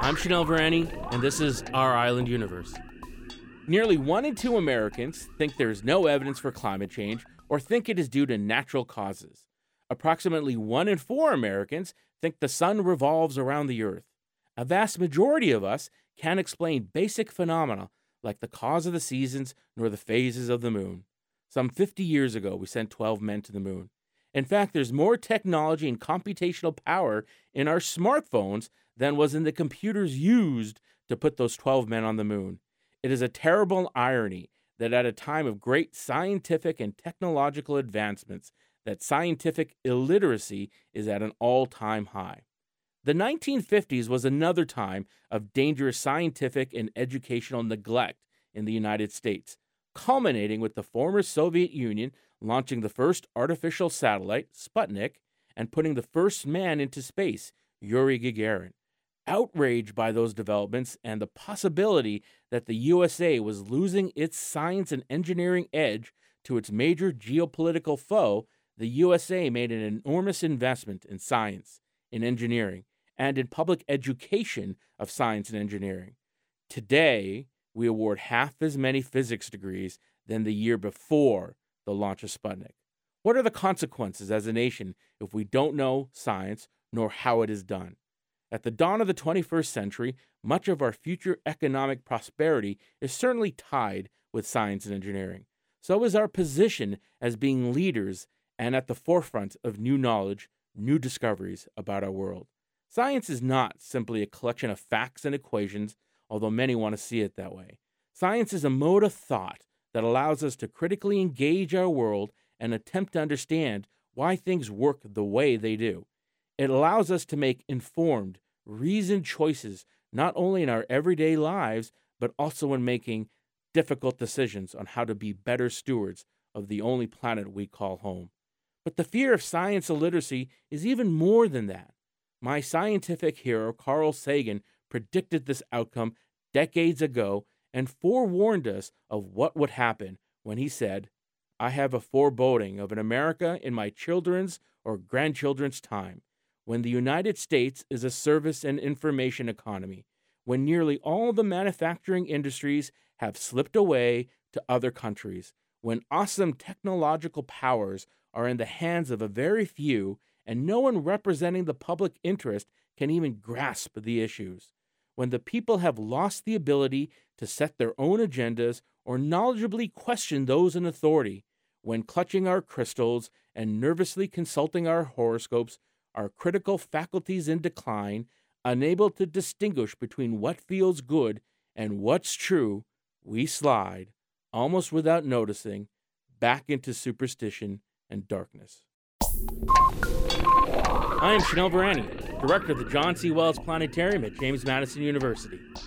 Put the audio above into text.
I'm Chanel Varani, and this is Our Island Universe. Nearly 1 in 2 Americans think there is no evidence for climate change or think it is due to natural causes. Approximately 1 in 4 Americans think the sun revolves around the earth. A vast majority of us can't explain basic phenomena like the cause of the seasons nor the phases of the moon. Some 50 years ago, we sent 12 men to the moon. In fact, there's more technology and computational power in our smartphones than was in the computers used to put those 12 men on the moon. It is a terrible irony that at a time of great scientific and technological advancements, that scientific illiteracy is at an all-time high. The 1950s was another time of dangerous scientific and educational neglect in the United States, culminating with the former Soviet Union launching the first artificial satellite, Sputnik, and putting the first man into space, Yuri Gagarin. Outraged by those developments and the possibility that the USA was losing its science and engineering edge to its major geopolitical foe, the USA made an enormous investment in science, in engineering, and in public education of science and engineering. Today, we award half as many physics degrees than the year before the launch of Sputnik. What are the consequences as a nation if we don't know science nor how it is done? At the dawn of the 21st century, much of our future economic prosperity is certainly tied with science and engineering. So is our position as being leaders and at the forefront of new knowledge, new discoveries about our world. Science is not simply a collection of facts and equations, although many want to see it that way. Science is a mode of thought that allows us to critically engage our world and attempt to understand why things work the way they do. It allows us to make informed, reasoned choices not only in our everyday lives, but also in making difficult decisions on how to be better stewards of the only planet we call home. But the fear of science illiteracy is even more than that. My scientific hero, Carl Sagan, predicted this outcome decades ago and forewarned us of what would happen when he said, "I have a foreboding of an America in my children's or grandchildren's time, when the United States is a service and information economy, when nearly all the manufacturing industries have slipped away to other countries, when awesome technological powers are in the hands of a very few, and no one representing the public interest can even grasp the issues, when the people have lost the ability to set their own agendas or knowledgeably question those in authority, when clutching our crystals and nervously consulting our horoscopes, our critical faculties in decline, unable to distinguish between what feels good and what's true, we slide, almost without noticing, back into superstition and darkness." I am Chanel Varani, director of the John C. Wells Planetarium at James Madison University.